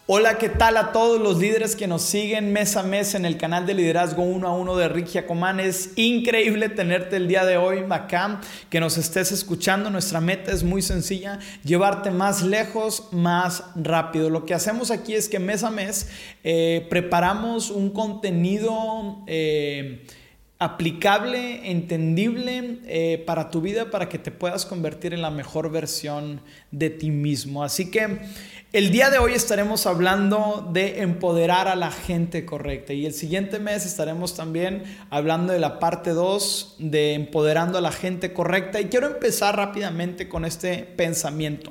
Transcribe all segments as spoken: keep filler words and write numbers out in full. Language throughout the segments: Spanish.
Hola, ¿qué tal a todos los líderes que nos siguen mes a mes en el canal de Liderazgo uno a uno de Rick Giacomán? Es increíble tenerte el día de hoy acá, que nos estés escuchando. Nuestra meta es muy sencilla, llevarte más lejos, más rápido. Lo que hacemos aquí es que mes a mes eh, preparamos un contenido eh, aplicable, entendible eh, para tu vida, para que te puedas convertir en la mejor versión de ti mismo. Así que el día de hoy estaremos hablando de empoderar a la gente correcta, y el siguiente mes estaremos también hablando de la parte dos de empoderando a la gente correcta. Y quiero empezar rápidamente con este pensamiento.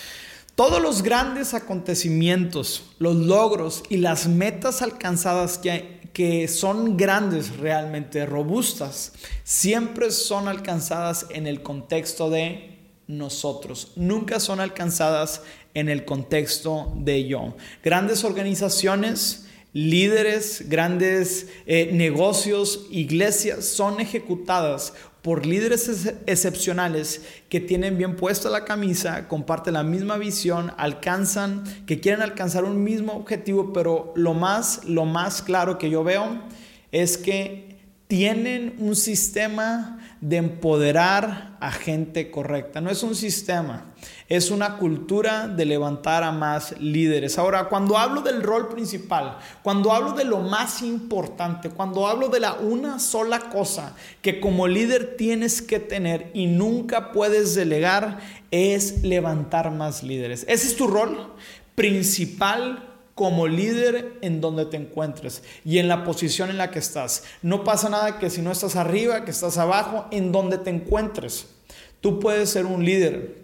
Todos los grandes acontecimientos, los logros y las metas alcanzadas que, que son grandes, realmente robustas, siempre son alcanzadas en el contexto de nosotros. Nunca son alcanzadas en el contexto de yo. Grandes organizaciones, líderes, grandes eh, negocios, iglesias son ejecutadas por líderes ex- excepcionales que tienen bien puesta la camisa, comparten la misma visión, alcanzan, que quieren alcanzar un mismo objetivo, pero lo más, lo más claro que yo veo es que tienen un sistema de empoderar a gente correcta. No es un sistema, es una cultura de levantar a más líderes. Ahora, cuando hablo del rol principal, cuando hablo de lo más importante, cuando hablo de la una sola cosa que como líder tienes que tener y nunca puedes delegar, es levantar más líderes. Ese es tu rol principal como líder en donde te encuentres y en la posición en la que estás. No pasa nada que si no estás arriba, que estás abajo, en donde te encuentres, tú puedes ser un líder.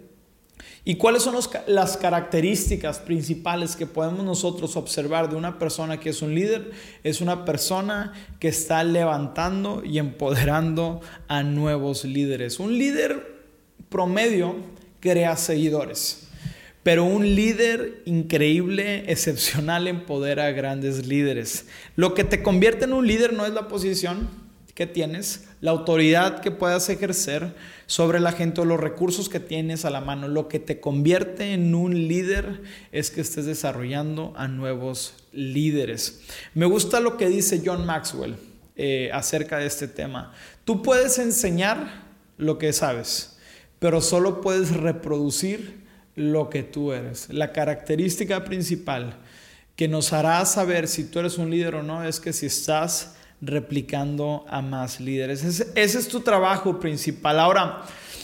¿Y cuáles son los, las características principales que podemos nosotros observar de una persona que es un líder? Es una persona que está levantando y empoderando a nuevos líderes. Un líder promedio crea seguidores, pero un líder increíble, excepcional, empodera a grandes líderes. Lo que te convierte en un líder no es la posición que tienes, la autoridad que puedas ejercer sobre la gente o los recursos que tienes a la mano. Lo que te convierte en un líder es que estés desarrollando a nuevos líderes. Me gusta lo que dice John Maxwell eh, acerca de este tema. Tú puedes enseñar lo que sabes, pero solo puedes reproducir lo que tú eres. La característica principal que nos hará saber si tú eres un líder o no es que si estás replicando a más líderes. Ese, ese es tu trabajo principal. Ahora,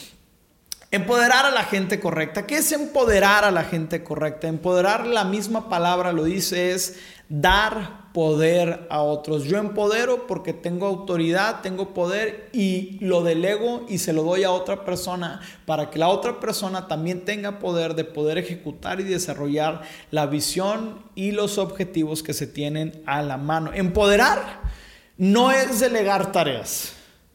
empoderar a la gente correcta. ¿Qué es empoderar a la gente correcta? Empoderar, la misma palabra lo dice, es dar poder a otros. Yo empodero porque tengo autoridad, tengo poder y lo delego y se lo doy a otra persona para que la otra persona también tenga poder de poder ejecutar y desarrollar la visión y los objetivos que se tienen a la mano. Empoderar no es delegar tareas.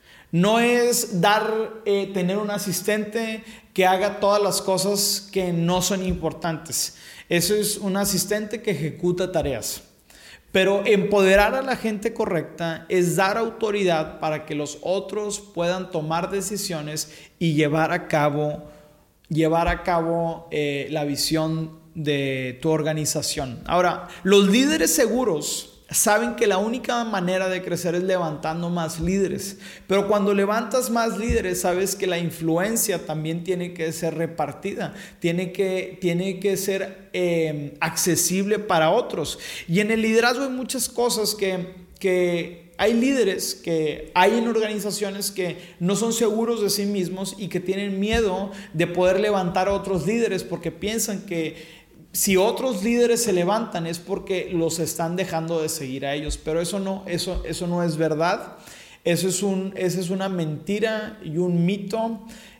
No es dar, eh, tener un asistente que haga todas las cosas que no son importantes. Eso es un asistente que ejecuta tareas. Pero empoderar a la gente correcta es dar autoridad para que los otros puedan tomar decisiones y llevar a cabo, llevar a cabo eh, la visión de tu organización. Ahora, los líderes seguros saben que la única manera de crecer es levantando más líderes, pero cuando levantas más líderes sabes que la influencia también tiene que ser repartida, tiene que, tiene que ser eh, accesible para otros. Y en el liderazgo hay muchas cosas que, que hay líderes que hay en organizaciones que no son seguros de sí mismos y que tienen miedo de poder levantar a otros líderes porque piensan que si otros líderes se levantan es porque los están dejando de seguir a ellos, pero eso no, eso, eso no es verdad. Eso es un, esa es una mentira y un mito,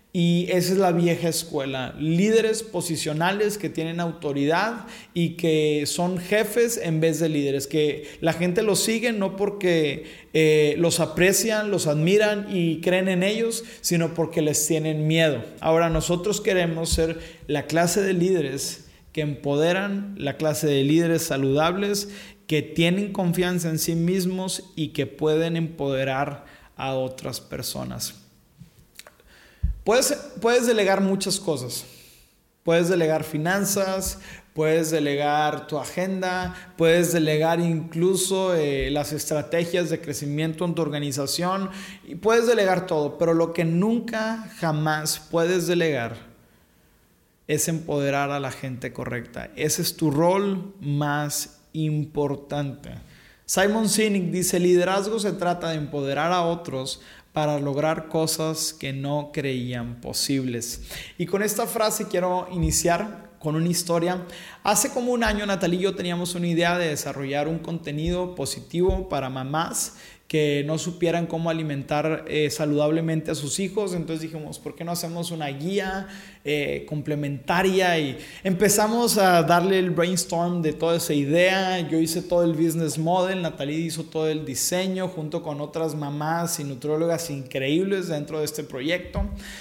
y esa es la vieja escuela. Líderes posicionales que tienen autoridad y que son jefes en vez de líderes, que la gente los sigue no porque eh, los aprecian, los admiran y creen en ellos, sino porque les tienen miedo. Ahora, nosotros queremos ser la clase de líderes que empoderan, la clase de líderes saludables, que tienen confianza en sí mismos y que pueden empoderar a otras personas. Puedes, puedes delegar muchas cosas. Puedes delegar finanzas, puedes delegar tu agenda, puedes delegar incluso eh, las estrategias de crecimiento en tu organización y puedes delegar todo, pero lo que nunca jamás puedes delegar es empoderar a la gente correcta. Ese es tu rol más importante. Simon Sinek dice: liderazgo se trata de empoderar a otros para lograr cosas que no creían posibles. Y con esta frase quiero iniciar con una historia. Hace como un año Natalie y yo teníamos una idea de desarrollar un contenido positivo para mamás que no supieran cómo alimentar eh, saludablemente a sus hijos. Entonces dijimos, ¿por qué no hacemos una guía eh, complementaria? Y empezamos a darle el brainstorm de toda esa idea. Yo hice todo el business model, Natalie hizo todo el diseño junto con otras mamás y nutriólogas increíbles dentro de este proyecto.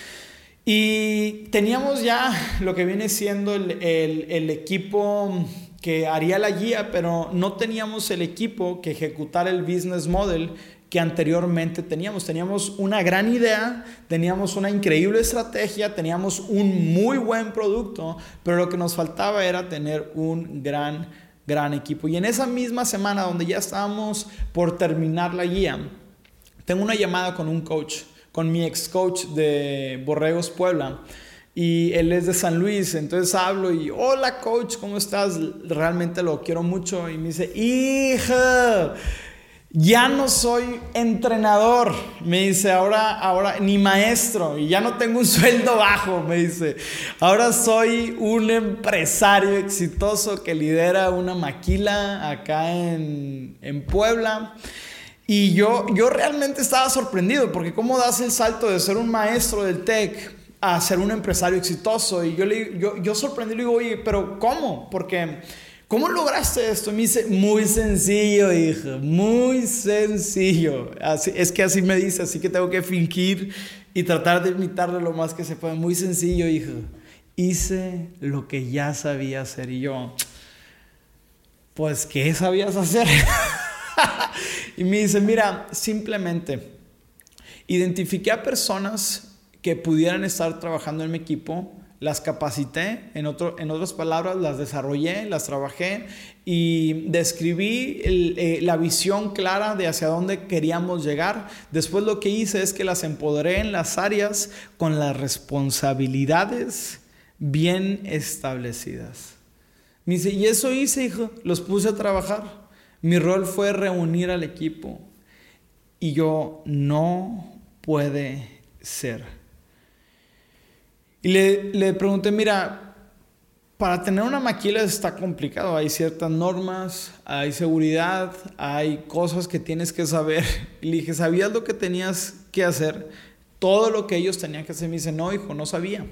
Y teníamos ya lo que viene siendo el, el, el equipo que haría la guía, pero no teníamos el equipo que ejecutara el business model que anteriormente teníamos. Teníamos una gran idea, teníamos una increíble estrategia, teníamos un muy buen producto, pero lo que nos faltaba era tener un gran, gran equipo. Y en esa misma semana donde ya estábamos por terminar la guía, tengo una llamada con un coach, con mi ex coach de Borregos Puebla, y él es de San Luis. Entonces hablo y hola coach, ¿cómo estás? Realmente lo quiero mucho. Y me dice, hija, ya no soy entrenador, me dice, ahora, ahora ni maestro, y ya no tengo un sueldo bajo, me dice, ahora soy un empresario exitoso que lidera una maquila acá en, en Puebla. Y yo, yo realmente estaba sorprendido, porque cómo das el salto de ser un maestro del TEC a ser un empresario exitoso. Y yo, le, yo, yo sorprendí, le digo, oye, pero ¿cómo? Porque, ¿cómo lograste esto? Y me dice, muy sencillo, hijo, muy sencillo. Así, es que así me dice, así que tengo que fingir y tratar de imitarle lo más que se pueda. Muy sencillo, hijo. Hice lo que ya sabía hacer. Y yo, pues, ¿qué sabías hacer? Y me dice, mira, simplemente identifiqué a personas que pudieran estar trabajando en mi equipo, las capacité, en, otro, en otras palabras, las desarrollé, las trabajé y describí el, eh, la visión clara de hacia dónde queríamos llegar. Después lo que hice es que las empoderé en las áreas con las responsabilidades bien establecidas. Me dice, y eso hice, hijo, los puse a trabajar. Mi rol fue reunir al equipo. Y yo, no puede ser. Y le, le pregunté, mira, para tener una maquila está complicado. Hay ciertas normas, hay seguridad, hay cosas que tienes que saber. Y le dije, ¿sabías lo que tenías que hacer? Todo lo que ellos tenían que hacer. Me dice, no, hijo, no sabía.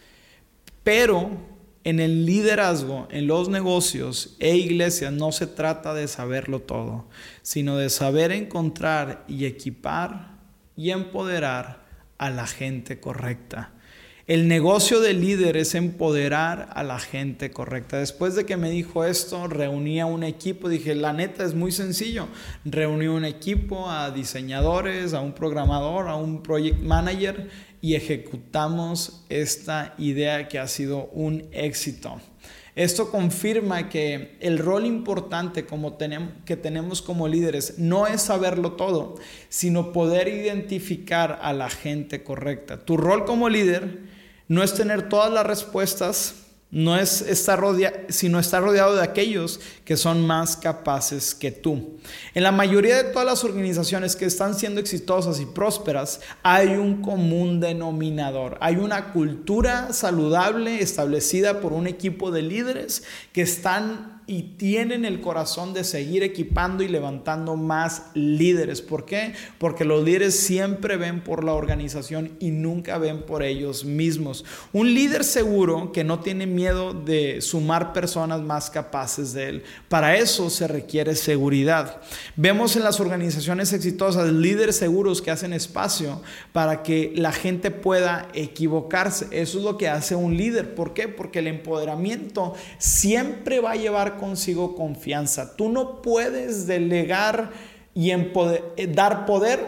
Pero en el liderazgo, en los negocios e iglesias, no se trata de saberlo todo, sino de saber encontrar y equipar y empoderar a la gente correcta. El negocio del líder es empoderar a la gente correcta. Después de que me dijo esto, reuní a un equipo. Dije, la neta es muy sencillo. Reuní un equipo, a diseñadores, a un programador, a un project manager, y ejecutamos esta idea que ha sido un éxito. Esto confirma que el rol importante como tenemos, que tenemos como líderes no es saberlo todo, sino poder identificar a la gente correcta. Tu rol como líder no es tener todas las respuestas, no es estar rodeado, sino estar rodeado de aquellos que son más capaces que tú. En la mayoría de todas las organizaciones que están siendo exitosas y prósperas, hay un común denominador. Hay una cultura saludable establecida por un equipo de líderes que están y tienen el corazón de seguir equipando y levantando más líderes. ¿Por qué? Porque los líderes siempre ven por la organización y nunca ven por ellos mismos. Un líder seguro que no tiene miedo de sumar personas más capaces de él. Para eso se requiere seguridad. Vemos en las organizaciones exitosas líderes seguros que hacen espacio para que la gente pueda equivocarse. Eso es lo que hace un líder. ¿Por qué? Porque el empoderamiento siempre va a llevar consigo confianza. Tú no puedes delegar y empoder, dar poder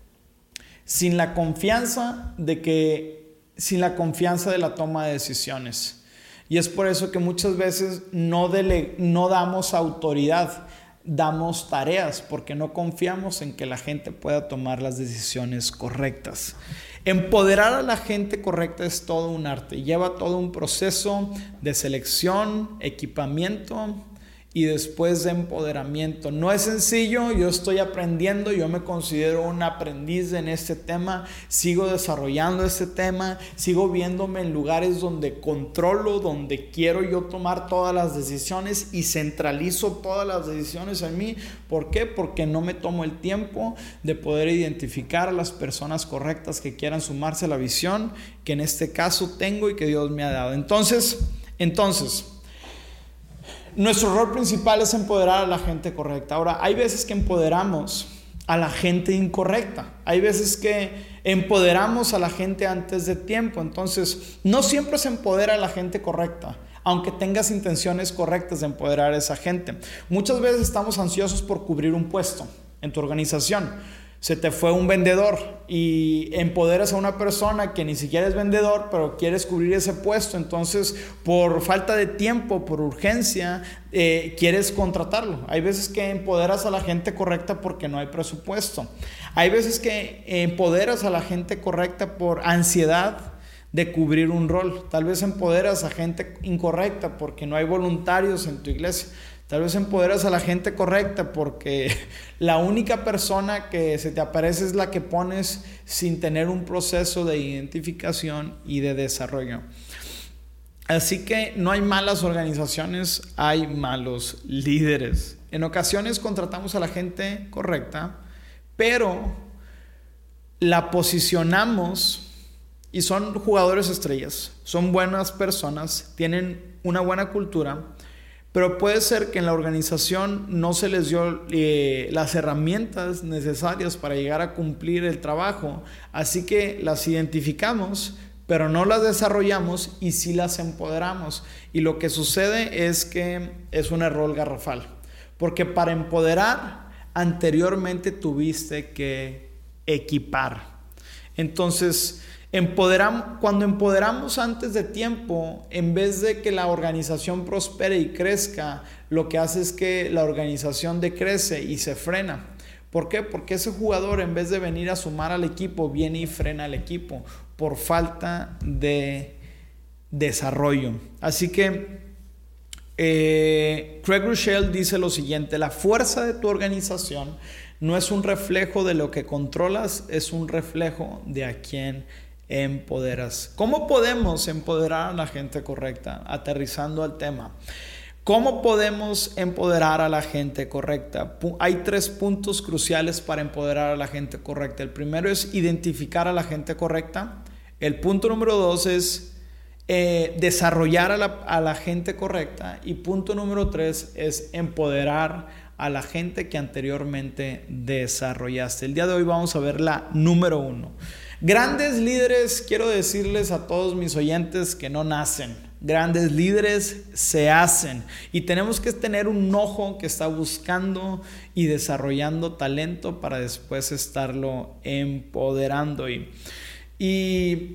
sin la confianza de que, sin la confianza de la toma de decisiones. Y es por eso que muchas veces no, dele, no damos autoridad, damos tareas, porque no confiamos en que la gente pueda tomar las decisiones correctas. Empoderar a la gente correcta es todo un arte, lleva todo un proceso de selección, equipamiento y después de empoderamiento. No es sencillo, yo estoy aprendiendo, yo me considero un aprendiz en este tema, sigo desarrollando este tema, sigo viéndome en lugares donde controlo, donde quiero yo tomar todas las decisiones y centralizo todas las decisiones en mí. ¿Por qué? Porque no me tomo el tiempo de poder identificar a las personas correctas que quieran sumarse a la visión que en este caso tengo y que Dios me ha dado. Entonces, entonces... nuestro rol principal es empoderar a la gente correcta. Ahora, hay veces que empoderamos a la gente incorrecta. Hay veces que empoderamos a la gente antes de tiempo. Entonces, no siempre se empodera a la gente correcta, aunque tengas intenciones correctas de empoderar a esa gente. Muchas veces estamos ansiosos por cubrir un puesto en tu organización. Se te fue un vendedor y empoderas a una persona que ni siquiera es vendedor, pero quieres cubrir ese puesto. Entonces, por falta de tiempo, por urgencia, eh, quieres contratarlo. Hay veces que empoderas a la gente correcta porque no hay presupuesto. Hay veces que empoderas a la gente correcta por ansiedad de cubrir un rol. Tal vez empoderas a gente incorrecta porque no hay voluntarios en tu iglesia. Tal vez empoderas a la gente correcta porque la única persona que se te aparece es la que pones sin tener un proceso de identificación y de desarrollo. Así que no hay malas organizaciones, hay malos líderes. En ocasiones contratamos a la gente correcta, pero la posicionamos y son jugadores estrellas, son buenas personas, tienen una buena cultura. Pero puede ser que en la organización no se les dio eh, las herramientas necesarias para llegar a cumplir el trabajo. Así que las identificamos, pero no las desarrollamos y sí las empoderamos. Y lo que sucede es que es un error garrafal. Porque para empoderar, anteriormente tuviste que equipar. Entonces, Empoderam- cuando empoderamos antes de tiempo, en vez de que la organización prospere y crezca, lo que hace es que la organización decrece y se frena. ¿Por qué? Porque ese jugador, en vez de venir a sumar al equipo, viene y frena al equipo por falta de desarrollo. Así que eh, Craig Rochelle dice lo siguiente: la fuerza de tu organización no es un reflejo de lo que controlas, es un reflejo de a quién empoderas. ¿Cómo podemos empoderar a la gente correcta? Aterrizando al tema. ¿Cómo podemos empoderar a la gente correcta? Hay tres puntos cruciales para empoderar a la gente correcta. El primero es identificar a la gente correcta. El punto número dos es eh, desarrollar a la, a la gente correcta. Y punto número tres es empoderar a la gente que anteriormente desarrollaste. El día de hoy vamos a ver la número uno. Grandes líderes, quiero decirles a todos mis oyentes que no nacen. Grandes líderes se hacen. Y tenemos que tener un ojo que está buscando y desarrollando talento para después estarlo empoderando. Y, y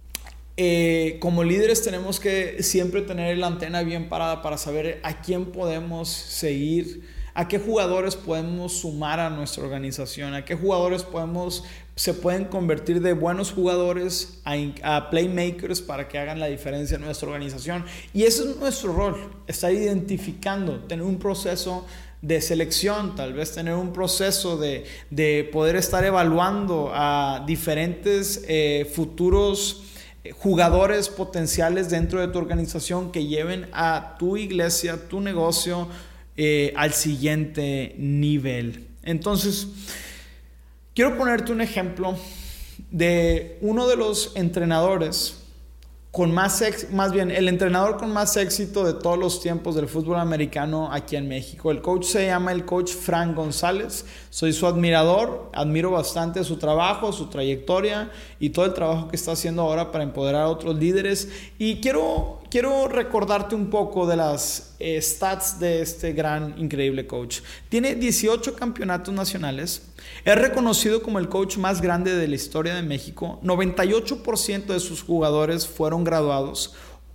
eh, como líderes tenemos que siempre tener la antena bien parada para saber a quién podemos seguir. ¿A qué jugadores podemos sumar a nuestra organización? ¿A qué jugadores podemos, se pueden convertir de buenos jugadores a, a playmakers para que hagan la diferencia en nuestra organización? Y ese es nuestro rol, estar identificando, tener un proceso de selección, tal vez tener un proceso de, de poder estar evaluando a diferentes eh, futuros jugadores potenciales dentro de tu organización que lleven a tu iglesia, tu negocio, Eh, al siguiente nivel. Entonces, quiero ponerte un ejemplo de uno de los entrenadores con más éxito, más bien el entrenador con más éxito de todos los tiempos del fútbol americano aquí en México. El coach se llama el coach Frank González. Soy su admirador, admiro bastante su trabajo, su trayectoria y todo el trabajo que está haciendo ahora para empoderar a otros líderes. Y quiero, quiero recordarte un poco de las eh, stats de este gran, increíble coach. Tiene dieciocho campeonatos nacionales. Es reconocido como el coach más grande de la historia de México. noventa y ocho por ciento de sus jugadores fueron graduados.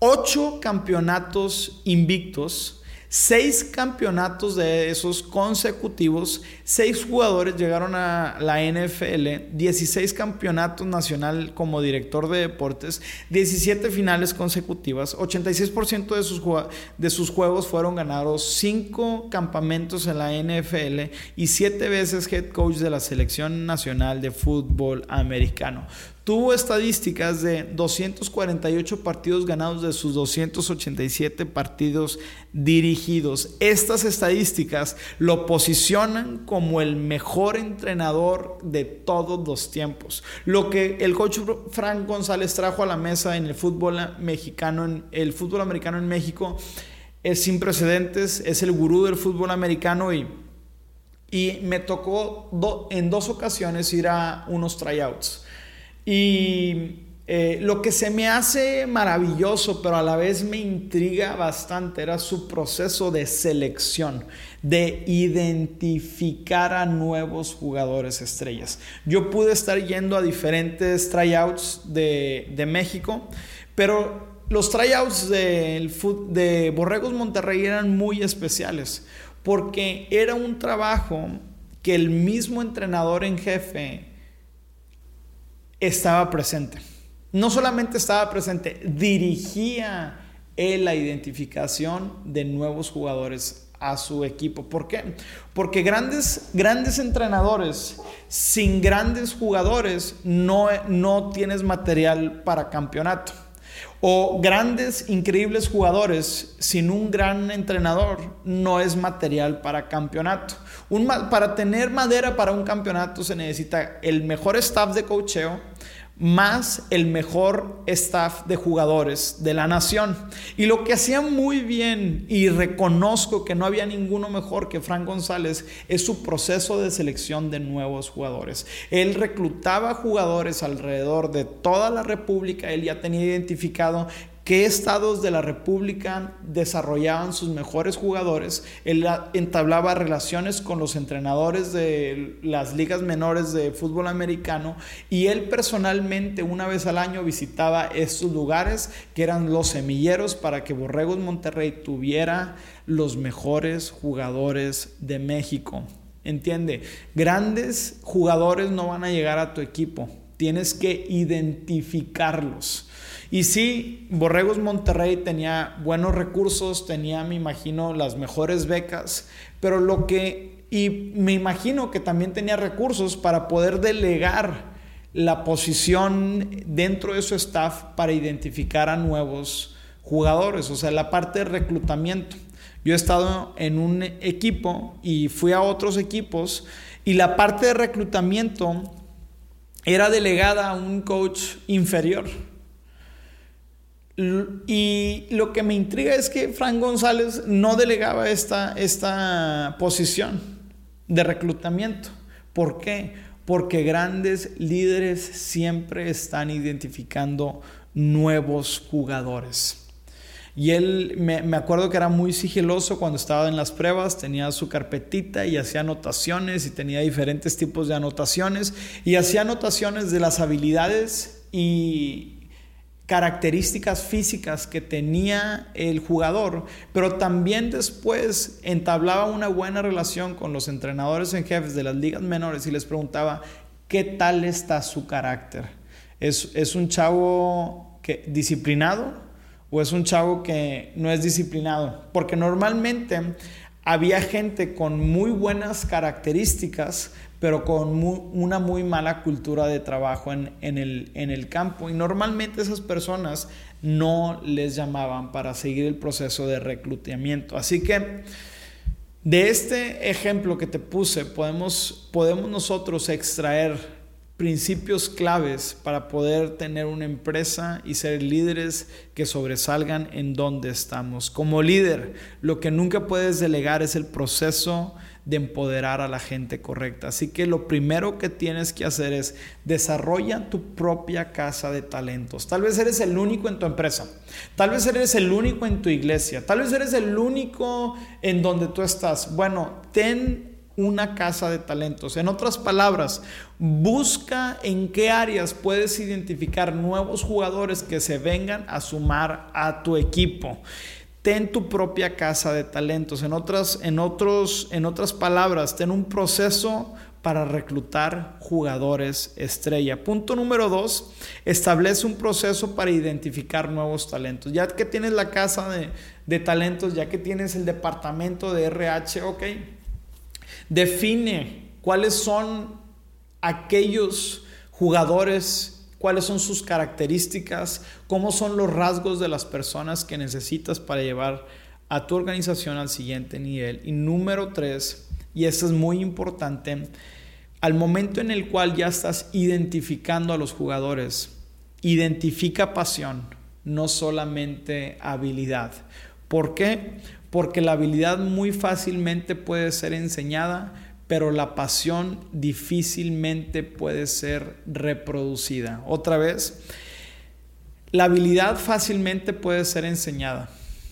ocho campeonatos invictos, seis campeonatos de esos consecutivos, seis jugadores llegaron a la N F L, dieciséis campeonatos nacional como director de deportes, diecisiete finales consecutivas, ochenta y seis por ciento de sus, de sus juegos fueron ganados, cinco campamentos en la N F L y siete veces head coach de la selección nacional de fútbol americano. Tuvo estadísticas de doscientos cuarenta y ocho partidos ganados de sus doscientos ochenta y siete partidos dirigidos. Estas estadísticas lo posicionan como el mejor entrenador de todos los tiempos. Lo que el coach Frank González trajo a la mesa en el fútbol mexicano, en el fútbol americano en México, es sin precedentes, es el gurú del fútbol americano y, y me tocó do, en dos ocasiones ir a unos tryouts. Y eh, lo que se me hace maravilloso, pero a la vez me intriga bastante, era su proceso de selección, de identificar a nuevos jugadores estrellas. Yo pude estar yendo a diferentes tryouts de, de México, pero los tryouts de, de Borregos Monterrey eran muy especiales, porque era un trabajo que el mismo entrenador en jefe estaba presente. No solamente estaba presente, dirigía él la identificación de nuevos jugadores a su equipo. ¿Por qué? Porque grandes, grandes entrenadores sin grandes jugadores no, no tienes material para campeonato. O grandes, increíbles jugadores sin un gran entrenador no es material para campeonato. Un, para tener madera para un campeonato se necesita el mejor staff de coacheo más el mejor staff de jugadores de la nación. Y lo que hacía muy bien, y reconozco que no había ninguno mejor que Frank González, es su proceso de selección de nuevos jugadores. Él reclutaba jugadores alrededor de toda la República. Él ya tenía identificado qué estados de la República desarrollaban sus mejores jugadores. Él entablaba relaciones con los entrenadores de las ligas menores de fútbol americano y él personalmente una vez al año visitaba estos lugares que eran los semilleros para que Borregos Monterrey tuviera los mejores jugadores de México. Entiende, grandes jugadores no van a llegar a tu equipo, tienes que identificarlos. Y sí, Borregos Monterrey tenía buenos recursos, tenía, me imagino, las mejores becas, pero lo que, y me imagino que también tenía recursos para poder delegar la posición dentro de su staff para identificar a nuevos jugadores, o sea, la parte de reclutamiento. Yo he estado en un equipo y fui a otros equipos y la parte de reclutamiento era delegada a un coach inferior. Y lo que me intriga es que Frank González no delegaba esta, esta posición de reclutamiento. ¿Por qué? Porque grandes líderes siempre están identificando nuevos jugadores. Y él, me, me acuerdo que era muy sigiloso cuando estaba en las pruebas, tenía su carpetita y hacía anotaciones y tenía diferentes tipos de anotaciones y hacía anotaciones de las habilidades y características físicas que tenía el jugador, pero también después entablaba una buena relación con los entrenadores en jefes de las ligas menores y les preguntaba qué tal está su carácter. ¿Es, es un chavo que, disciplinado o es un chavo que no es disciplinado? Porque normalmente había gente con muy buenas características, pero con muy, una muy mala cultura de trabajo en, en, el, en el campo. Y normalmente esas personas no les llamaban para seguir el proceso de reclutamiento. Así que de este ejemplo que te puse, podemos, podemos nosotros extraer principios claves para poder tener una empresa y ser líderes que sobresalgan en donde estamos. Como líder, lo que nunca puedes delegar es el proceso de empoderar a la gente correcta. Así que lo primero que tienes que hacer es desarrolla tu propia casa de talentos. Tal vez eres el único en tu empresa, tal vez eres el único en tu iglesia, tal vez eres el único en donde tú estás. Bueno, ten una casa de talentos. En otras palabras, busca en qué áreas puedes identificar nuevos jugadores que se vengan a sumar a tu equipo. Ten tu propia casa de talentos. En otras, en otros, en otras palabras, ten un proceso para reclutar jugadores estrella. Punto número dos, establece un proceso para identificar nuevos talentos. Ya que tienes la casa de, de talentos, ya que tienes el departamento de R H, ok, define cuáles son aquellos jugadores, cuáles son sus características, cómo son los rasgos de las personas que necesitas para llevar a tu organización al siguiente nivel. Y número tres, y esto es muy importante, al momento en el cual ya estás identificando a los jugadores, identifica pasión, no solamente habilidad. ¿Por qué? Porque la habilidad muy fácilmente puede ser enseñada, pero la pasión difícilmente puede ser reproducida. Otra vez, la habilidad fácilmente puede ser enseñada.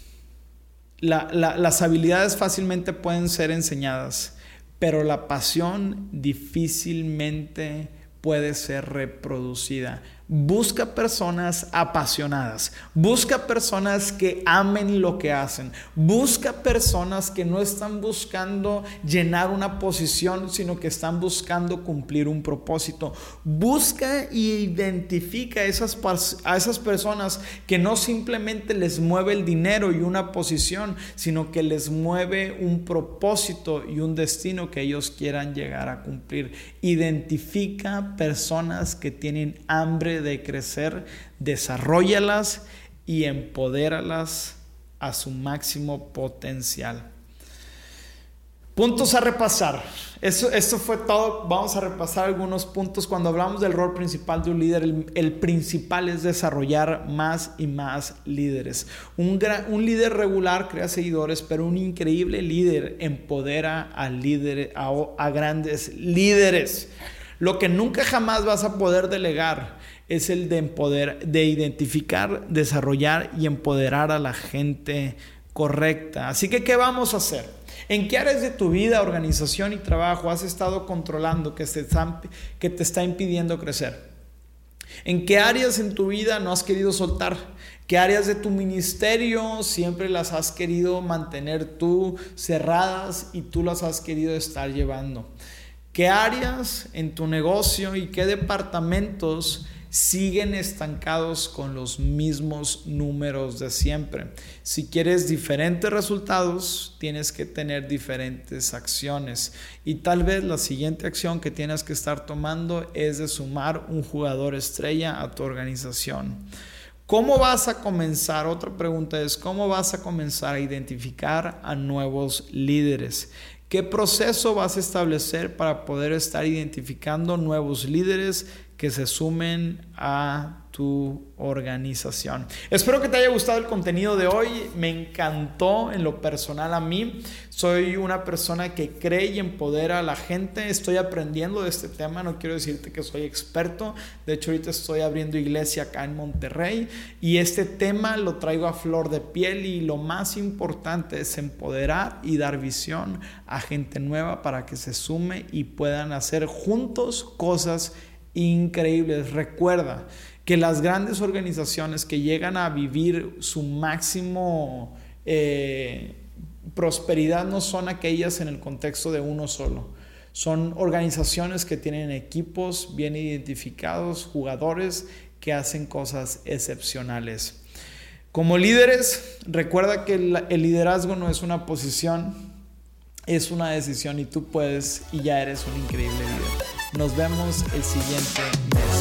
La, la, las habilidades fácilmente pueden ser enseñadas, pero la pasión difícilmente puede ser reproducida. Busca personas apasionadas, busca personas que amen lo que hacen, busca personas que no están buscando llenar una posición, sino que están buscando cumplir un propósito. Busca e identifica a esas, a esas personas que no simplemente les mueve el dinero y una posición, sino que les mueve un propósito y un destino que ellos quieran llegar a cumplir. Identifica personas que tienen hambre de crecer, desarróllalas y empodéralas a su máximo potencial. Puntos a repasar. Eso, esto fue todo. Vamos a repasar algunos puntos. Cuando hablamos del rol principal de un líder, el, el principal es desarrollar más y más líderes. Un, gran, un líder regular crea seguidores, pero un increíble líder empodera a, líder, a, a grandes líderes. Lo que nunca jamás vas a poder delegar es el de empoderar, de identificar, desarrollar y empoderar a la gente correcta. Así que, ¿qué vamos a hacer? ¿En qué áreas de tu vida, organización y trabajo has estado controlando que te están, que te está impidiendo crecer? ¿En qué áreas en tu vida no has querido soltar? ¿Qué áreas de tu ministerio siempre las has querido mantener tú cerradas y tú las has querido estar llevando? ¿Qué áreas en tu negocio y qué departamentos siguen estancados con los mismos números de siempre? Si quieres diferentes resultados, tienes que tener diferentes acciones. Y tal vez la siguiente acción que tienes que estar tomando es de sumar un jugador estrella a tu organización. ¿Cómo vas a comenzar? Otra pregunta es, ¿cómo vas a comenzar a identificar a nuevos líderes? ¿Qué proceso vas a establecer para poder estar identificando nuevos líderes que se sumen a tu organización? Espero que te haya gustado el contenido de hoy. Me encantó en lo personal a mí. Soy una persona que cree y empodera a la gente. Estoy aprendiendo de este tema. No quiero decirte que soy experto. De hecho, ahorita estoy abriendo iglesia acá en Monterrey. Y este tema lo traigo a flor de piel. Y lo más importante es empoderar y dar visión a gente nueva para que se sume y puedan hacer juntos cosas increíbles. Recuerda que las grandes organizaciones que llegan a vivir su máximo eh, prosperidad no son aquellas en el contexto de uno solo. Son organizaciones que tienen equipos bien identificados, jugadores que hacen cosas excepcionales. Como líderes, recuerda que el, el liderazgo no es una posición, es una decisión y tú puedes y ya eres un increíble líder. Nos vemos el siguiente mes.